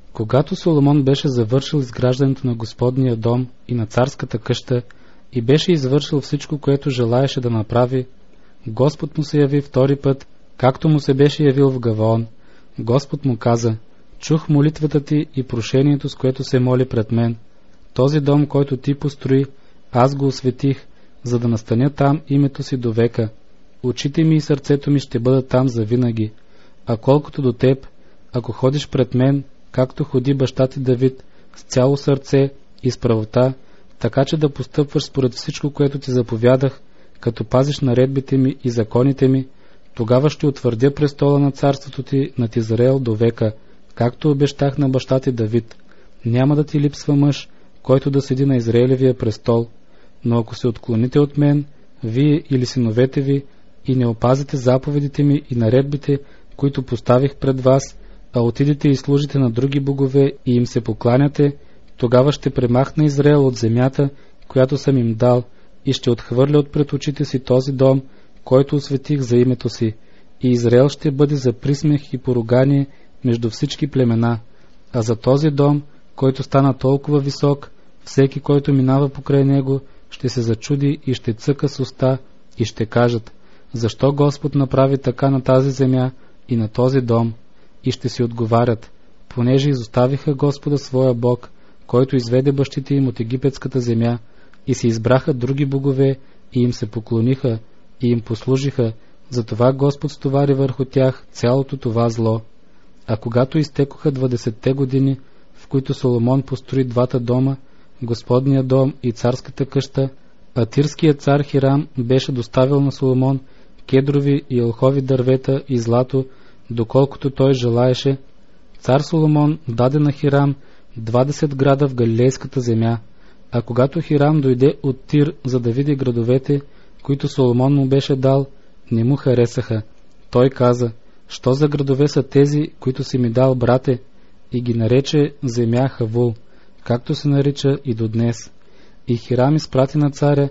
Когато Соломон беше завършил изграждането на Господния дом и на царската къща и беше извършил всичко, което желаеше да направи, Господ му се яви втори път, както му се беше явил в Гаваон. Господ му каза: чух молитвата ти и прошението, с което се моли пред мен. Този дом, който ти построи, аз го осветих, за да настаня там името си до века. Очите ми и сърцето ми ще бъдат там завинаги. А колкото до теб, ако ходиш пред мен, както ходи баща ти Давид, с цяло сърце и с правота, така че да постъпваш според всичко, което ти заповядах, като пазиш наредбите ми и законите ми, тогава ще утвърдя престола на царството ти над Израел до века, както обещах на баща ти Давид. Няма да ти липсва мъж, който да седи на Израелевия престол. Но ако се отклоните от мен, вие или синовете ви, и не опазите заповедите ми и наредбите, които поставих пред вас, а отидете и служите на други богове и им се покланяте, тогава ще премахна Израел от земята, която съм им дал, и ще отхвърля от пред очите си този дом, който осветих за името си, и Израел ще бъде за присмех и поругание между всички племена. А за този дом, който стана толкова висок, всеки, който минава покрай него, ще се зачуди и ще цъка с уста и ще кажат: защо Господ направи така на тази земя и на този дом? И ще си отговарят: понеже изоставиха Господа своя Бог, който изведе бащите им от египетската земя, и се избраха други богове и им се поклониха и им послужиха, затова Господ стовари върху тях цялото това зло. А когато изтекоха 20-те години, в които Соломон построи двата дома, Господния дом и царската къща, а тирският цар Хирам беше доставил на Соломон кедрови и елхови дървета и злато, доколкото той желаеше, цар Соломон даде на Хирам 20 града в Галилейската земя. А когато Хирам дойде от Тир, за да види градовете, които Соломон му беше дал, не му харесаха. Той каза: що за градове са тези, които си ми дал, брате? И ги нарече земя Хавул, както се нарича и до днес. И Хирам изпрати на царя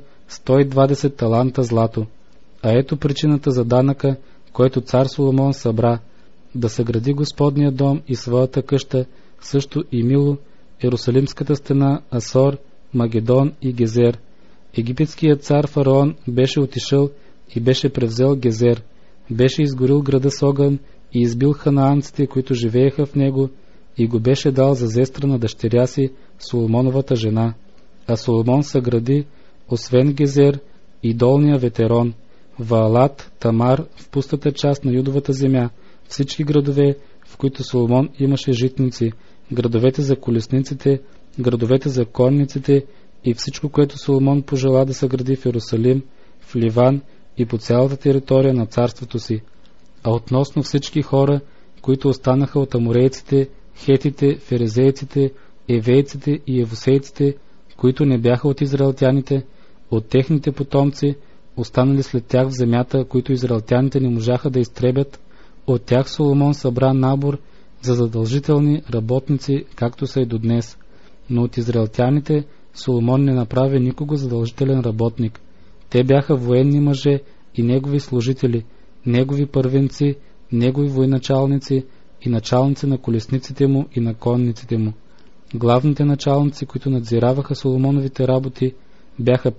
120 таланта злато. А ето причината за данъка, който цар Соломон събра: да съгради Господния дом и своята къща, също и Мило, Ерусалимската стена, Асор, Магедон и Гезер. Египетският цар Фараон беше отишъл и беше превзел Гезер, беше изгорил града с огън и избил ханаанците, които живееха в него, и го беше дал за зестра на дъщеря си, Соломоновата жена. А Соломон съгради, освен Гезер, и долния Ветерон, Ваалат, Тамар в пустата част на Юдовата земя, всички градове, в които Соломон имаше житници, градовете за колесниците, градовете за конниците и всичко, което Соломон пожела да съгради в Ерусалим, в Ливан и по цялата територия на царството си. А относно всички хора, които останаха от аморейците, хетите, ферезейците, евейците и евусейците, които не бяха от израелтяните, от техните потомци, останали след тях в земята, които израелтяните не можаха да изтребят, от тях Соломон събра набор за задължителни работници, както са и до днес. Но от израелтяните Соломон не направи никого задължителен работник. Те бяха военни мъже и негови служители, негови първенци, негови военачалници и началници на колесниците му и на конниците му. Главните началници, които надзираваха Соломоновите работи, бяха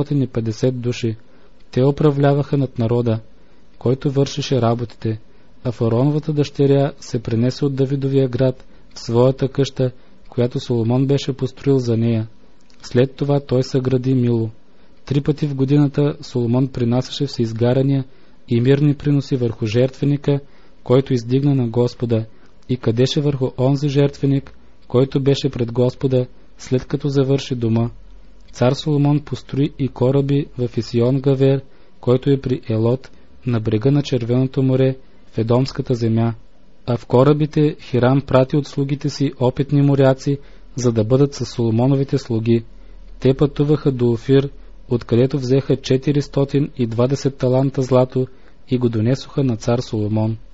550 души. Те управляваха над народа, който вършеше работите, а фараоновата дъщеря се пренесе от Давидовия град в своята къща, която Соломон беше построил за нея. След това той съгради Мило. 3 пъти в годината Соломон принасяше всеизгаряния и мирни приноси върху жертвеника, който издигна на Господа, и кадеше върху онзи жертвеник, който беше пред Господа, след като завърши дома. Цар Соломон построи и кораби в Исион Гавер, който е при Елот, на брега на Червеното море, в Едомската земя. А в корабите Хирам прати от слугите си опитни моряци, за да бъдат със Соломоновите слуги. Те пътуваха до Офир, откъдето взеха 420 таланта злато и го донесоха на цар Соломон.